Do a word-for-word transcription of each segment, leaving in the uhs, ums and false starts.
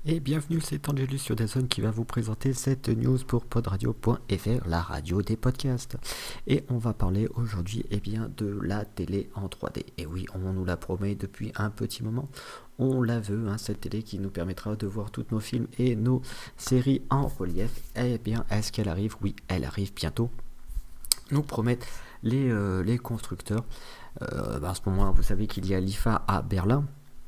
Et bienvenue, c'est Angelus sur Dazone qui va vous présenter cette news pour podradio point f r, la radio des podcasts. Et on va parler aujourd'hui eh bien, de la télé en trois D. Et oui, on nous la promet depuis un petit moment. On la veut, hein, cette télé qui nous permettra de voir tous nos films et nos séries en relief. Eh bien, est-ce qu'elle arrive? Oui, elle arrive bientôt. Nous promettent les, euh, les constructeurs. Euh, bah, en ce moment, vous savez qu'il y a l'I F A à Berlin.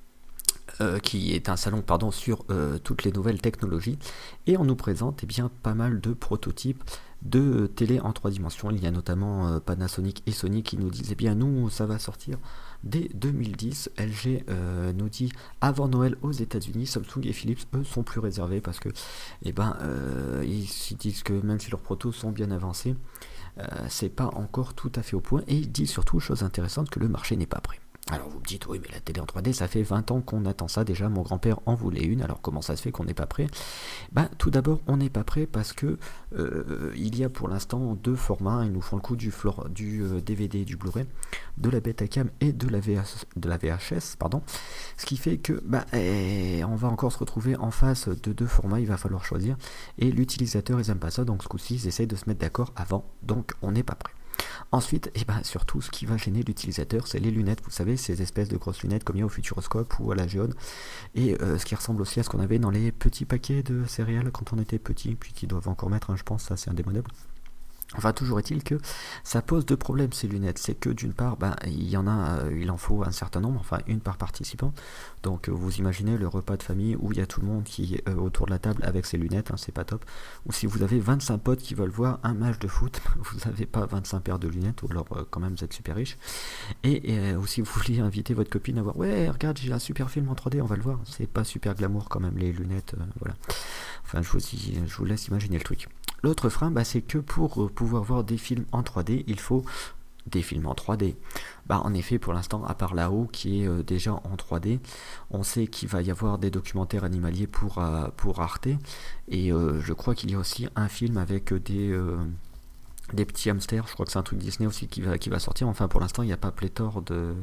Euh, qui est un salon pardon, sur euh, toutes les nouvelles technologies, et on nous présente eh bien, pas mal de prototypes de télé en trois dimensions. Il y a notamment euh, Panasonic et Sony qui nous disent eh bien nous ça va sortir dès deux mille dix. L G euh, nous dit avant Noël aux États-Unis. Samsung et Philips eux sont plus réservés parce que eh ben, euh, ils disent que même si leurs protos sont bien avancés, euh, c'est pas encore tout à fait au point, et ils disent surtout, chose intéressante, que le marché n'est pas prêt. Alors vous me dites, oui mais la télé en trois D ça fait vingt ans qu'on attend ça déjà, mon grand-père en voulait une, alors comment ça se fait qu'on n'est pas prêt? Ben, tout d'abord on n'est pas prêt parce que euh, il y a pour l'instant deux formats, ils nous font le coup du, flore, du euh, D V D et du Blu-ray, de la Betacam et de la, V H, de la V H S, pardon. Ce qui fait que ben, eh, on va encore se retrouver en face de deux formats, il va falloir choisir, et l'utilisateur ils n'aiment pas ça, donc ce coup-ci ils essayent de se mettre d'accord avant, donc on n'est pas prêt. Ensuite, et ben surtout, ce qui va gêner l'utilisateur, c'est les lunettes. Vous savez, ces espèces de grosses lunettes comme il y a au Futuroscope ou à la Géode, et euh, ce qui ressemble aussi à ce qu'on avait dans les petits paquets de céréales quand on était petit, puis qui doivent encore mettre, hein, je pense, ça c'est indémodable. Enfin, toujours est-il que ça pose deux problèmes, ces lunettes. C'est que d'une part, ben, il y en a, euh, il en faut un certain nombre, enfin une par participant. Donc euh, vous imaginez le repas de famille où il y a tout le monde qui est euh, autour de la table avec ses lunettes, hein, c'est pas top. Ou si vous avez vingt-cinq potes qui veulent voir un match de foot, vous n'avez pas vingt-cinq paires de lunettes, ou alors euh, quand même vous êtes super riche. Et, et euh, ou si vous vouliez inviter votre copine à voir, ouais regarde j'ai un super film en trois D, on va le voir. C'est pas super glamour quand même les lunettes, euh, voilà. Enfin je vous, je vous laisse imaginer le truc. L'autre frein, bah, c'est que pour euh, pouvoir voir des films en trois D, il faut des films en trois D. Bah, en effet, pour l'instant, à part là-haut, qui est euh, déjà en trois D, on sait qu'il va y avoir des documentaires animaliers pour, euh, pour Arte, et euh, je crois qu'il y a aussi un film avec des... Euh, des petits hamsters, je crois que c'est un truc Disney aussi qui va, qui va sortir. Enfin, pour l'instant, il n'y a pas pléthore de...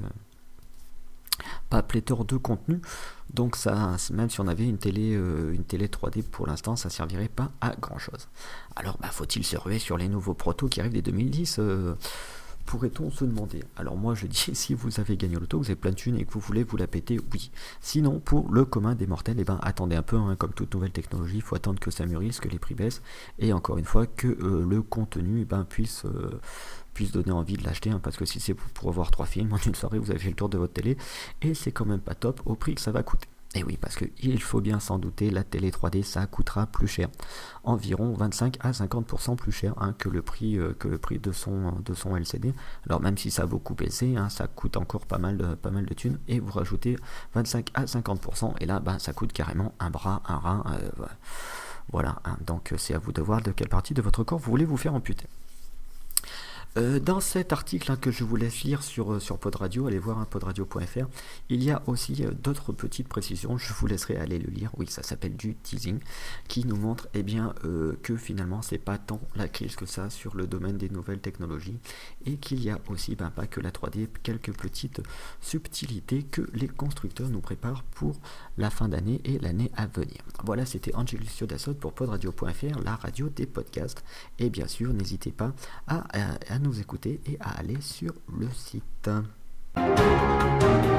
pas pléthore de contenu, donc ça, même si on avait une télé, euh, une télé trois D pour l'instant, ça servirait pas à grand chose. Alors bah, faut-il se ruer sur les nouveaux protos qui arrivent dès deux mille dix, euh, pourrait-on se demander? Alors moi je dis, si vous avez gagné l'auto, vous avez plein de thunes et que vous voulez vous la péter, oui. Sinon, pour le commun des mortels, eh ben, attendez un peu, hein, comme toute nouvelle technologie, il faut attendre que ça mûrisse, que les prix baissent, et encore une fois que euh, le contenu eh ben, puisse... Euh, puisse donner envie de l'acheter, hein, parce que si c'est pour, pour avoir trois films en une soirée, vous avez fait le tour de votre télé, et c'est quand même pas top au prix que ça va coûter. Et oui, parce qu'il faut bien s'en douter, la télé trois D, ça coûtera plus cher, environ vingt-cinq à cinquante pour cent plus cher, hein, que le prix, euh, que le prix de son, de son L C D. Alors même si ça a beaucoup baissé, hein, ça coûte encore pas mal, de, pas mal de thunes, et vous rajoutez vingt-cinq à cinquante pour cent, et là, ben, ça coûte carrément un bras, un rein, euh, voilà, hein, donc c'est à vous de voir de quelle partie de votre corps vous voulez vous faire amputer. Euh, dans cet article hein, que je vous laisse lire sur, euh, sur Podradio, allez voir hein, podradio point f r, il y a aussi euh, d'autres petites précisions, je vous laisserai aller le lire, oui ça s'appelle du teasing, qui nous montre eh bien, euh, que finalement c'est pas tant la crise que ça sur le domaine des nouvelles technologies, et qu'il y a aussi, ben, pas que la trois D, quelques petites subtilités que les constructeurs nous préparent pour la fin d'année et l'année à venir. Voilà, c'était Angelus Dassault pour podradio point f r, la radio des podcasts, et bien sûr n'hésitez pas à, à, à nous écouter et à aller sur le site.